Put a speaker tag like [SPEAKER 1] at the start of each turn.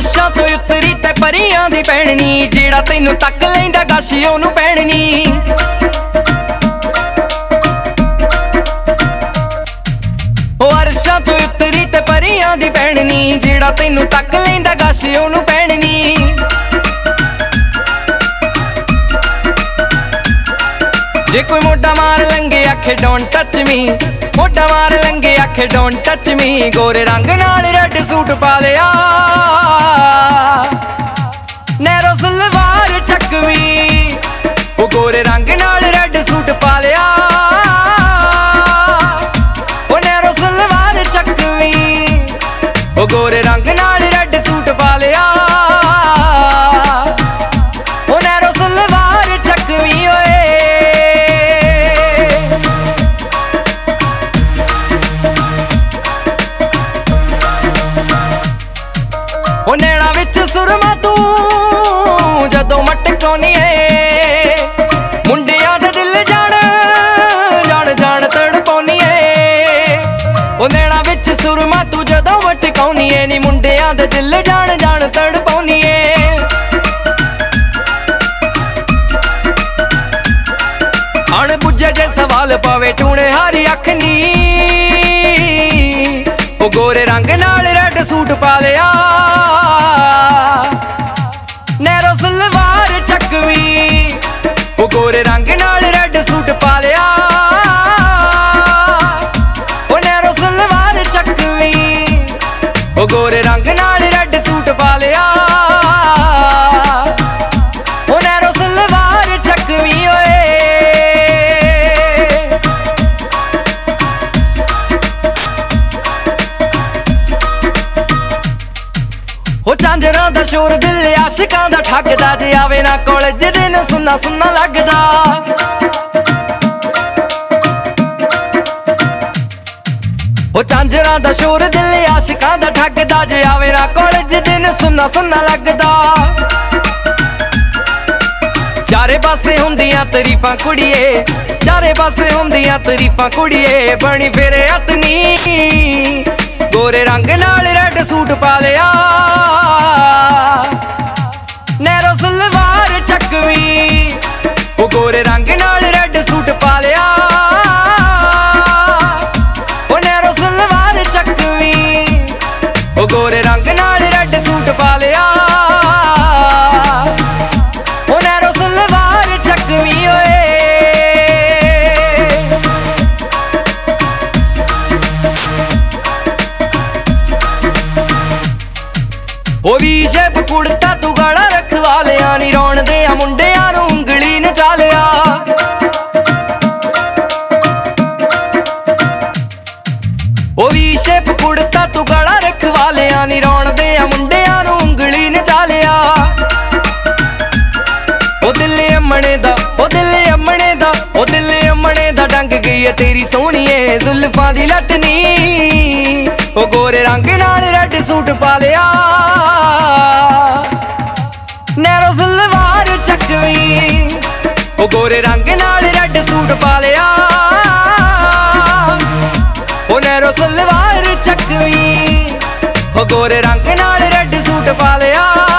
[SPEAKER 1] ਅਰਸ਼ਾਂ ਤੋਂ ਉਤਰੀ ਤੇ ਪਰੀਆਂ ਦੀ ਪੈਣਨੀ, ਜਿਹੜਾ ਤੈਨੂੰ ਤੱਕ ਲੈਂਦਾ ਗਾਸ਼ੀ ਉਹਨੂੰ ਪੈਣਨੀ। ਅਰਸ਼ਾਂ ਤੋਂ ਉਤਰੀ ਤੇ ਪਰੀਆਂ ਦੀ ਪੈਣਨੀ, ਜਿਹੜਾ ਤੈਨੂੰ ਤੱਕ ਲੈਂਦਾ ਗਾਸ਼ੀ ਉਹਨੂੰ ਪੈਣਨੀ। ਜੇ ਕੋਈ ਮੋਢਾ ਮਾਰ ਲੰਗੇ ਆਖੇ ਡੋਂਟ ਟੱਚ ਮੀ, ਮੋਢਾ ਮਾਰ ਲੰਗੇ ਆਖੇ ਡੋਂਟ ਟੱਚ ਮੀ। ਗੋਰੇ ਰੰਗ ਨਾਲ ਰੈੱਡ ਸੂਟ ਪਾ ਲਿਆ, ਨੈਰੋ ਸਲਵਾਰ ਚੱਕਵੀਂ। ਉਹ ਗੋਰੇ ਰੰਗ ਨਾਲ ਰੈੱਡ ਸੂਟ ਪਾ ਲਿਆ, ਉਹ ਨੈਰੋ ਸਲਵਾਰ ਚੱਕਵੀਂ। ਉਹ ਗੋਰੇ ਰੰਗ ਨਾਲ ਰੈੱਡ ਸੂਟ ਪਾ ਲਿਆ, ਉਹ ਨੈਰੋ ਸਲਵਾਰ ਚੱਕਵੀਂ। ਓਏ ਉਹ ਨੈਣਾ ਵਿੱਚ ਸੁਰਮਾ ਤੂੰ ਜਦੋਂ ਮਟਕਾਉਣੀ ਏ, ਮੁੰਡਿਆਂ ਦੇ ਦਿਲ ਜਾਣ ਜਾਣ ਜਾਣ ਤੜਪਾਉਣੀ ਏ। ਉਹ ਨੈਣਾ ਵਿੱਚ ਸੁਰਮਾ ਤੂੰ ਜਦੋਂ ਮਟਕਾਉਣੀ ਏ, ਨੀ ਮੁੰਡਿਆਂ ਦੇ ਦਿਲ ਜਾਣ ਜਾਣ ਤੜਪਾਉਣੀ ਏ। ਅਣਬੁੱਝੇ ਜੇ ਸਵਾਲ ਪਾਵੇ ਟੂਣੇ ਹਾਰੀ ਅੱਖ ਨੀ। ਉਹ ਗੋਰੇ ਰੰਗ ਨਾਲ ਰੈੱਡ ਸੂਟ ਪਾ ਲਿਆ, ਨੈਰੋ ਸਲਵਾਰ ਚੱਕਵੀਂ। ਉਹ ਗੋਰੇ ਰੰਗ ਨਾਲ ਰੈੱਡ ਸੂਟ ਪਾ ਲਿਆ, ਉਹ ਨੈਰੋ ਸਲਵਾਰ ਚੱਕਵੀਂ। ਉਹ ਗੋਰੇ ਰੰਗ ਨਾਲ ਰੈੱਡ ਸੂਟ ਪਾ ਲਿਆ, ਉਹ ਨੈਰੋ ਸਲਵਾਰ ਚੱਕਵੀਂ। ਓਏ ਉਹ ਝਾਂਜਰਾਂ ਦਾ ਸ਼ੋਰ ਦਿਲ ਆਸ਼ਿਕਾਂ ਦਾ ਠੱਗਦਾ, ਜੇ ਆਵੇ ਨਾ ਕਾਲਜ ਦਿਨ ਸੁੰਨਾ ਸੁੰਨਾ ਲੱਗਦਾ। ਉਹ ਝਾਂਜਰਾਂ ਦਾ ਸ਼ੋਰ ਦਿਲ ਆਸ਼ਿਕਾਂ ਦਾ ਠੱਗਦਾ, ਜੇ ਆਵੇ ਨਾ ਕਾਲਜ ਦਿਨ ਸੁੰਨਾ ਸੁੰਨਾ ਲੱਗਦਾ। ਚਾਰੇ ਪਾਸੇ ਹੁੰਦੀਆਂ ਤਾਰੀਫਾਂ ਕੁੜੀਏ, ਚਾਰੇ ਪਾਸੇ ਹੁੰਦੀਆਂ ਤਾਰੀਫਾਂ ਕੁੜੀਏ। ਬਣੀ ਫੇਰੇ ਹੱਥਨੀ, ਗੋਰੇ ਰੰਗ ਨਾਲ ਰੈੱਡ ਸੂਟ ਪਾ ਲਿਆ, ਨੈਰੋ ਸਲਵਾਰ ਚੱਕਵੀਂ। ਉਹ ਗੋਰੇ ਰੰਗ ਨਾਲ ਰੈੱਡ ਸੂਟ ਪਾ ਲਿਆ, ਉਹ ਨੈਰੋ ਸਲਵਾਰ ਚੱਕਵੀਂ। ਉਹ ਗੋਰੇ ਰੰਗ ਨਾਲ ਰੈੱਡ ਸੂਟ ਪਾ ਲਿਆ, ਉਹ ਨੈਰੋ ਸਲਵਾਰ ਚੱਕਵੀਂ। ਓਏ ਉਹ ਵੀ ਸ਼ੇਪ ਕੁੜਤਾ ਤੂੰ ਗਾਲਾ ਰਖਵਾ ਲਿਆ, ਨੀ ਰੌਣ ਦੇ ਆ ਮੁੰਡਿਆਂ ਨੂੰ ਉਂਗਲੀ ਨਚਾ ਲਿਆ। ਉਹ ਵੀ ਸ਼ੇਪ ਕੁੜਤਾ ਤੂੰ ਗਾਲਾ ਰਖਵਾ ਲਿਆ, ਨੀ ਰੌਣ ਦੇ ਆ ਮੁੰਡਿਆਂ ਨੂੰ ਉਂਗਲੀ ਨਚਾ ਲਿਆ। ਉਹ ਦਿਲ ਅਮਣੇ ਦਾ, ਉਹ ਦਿਲ ਅਮਣੇ ਦਾ, ਉਹ ਦਿਲ ਅਮਣੇ ਦਾ ਡੰਗ ਗਈ ਏ ਤੇਰੀ ਸੋਹਣੀਏ ਜ਼ੁਲਫਾਂ ਦੀ ਲਟਨੀ। ਉਹ ਗੋਰੇ ਰੰਗ ਨਾਲ ਰੈੱਡ ਸੂਟ ਪਾ ਲਿਆ, ਨੈਰੋ ਸਲਵਾਰ ਚੱਕਵੀਂ। ਉਹ ਗੋਰੇ ਰੰਗ ਨਾਲ ਰੈੱਡ ਸੂਟ ਪਾ ਲਿਆ, ਉਹ ਨੈਰੋ ਸਲਵਾਰ ਚੱਕਵੀਂ। ਉਹ ਗੋਰੇ ਰੰਗ ਨਾਲ ਰੈੱਡ ਸੂਟ ਪਾ ਲਿਆ,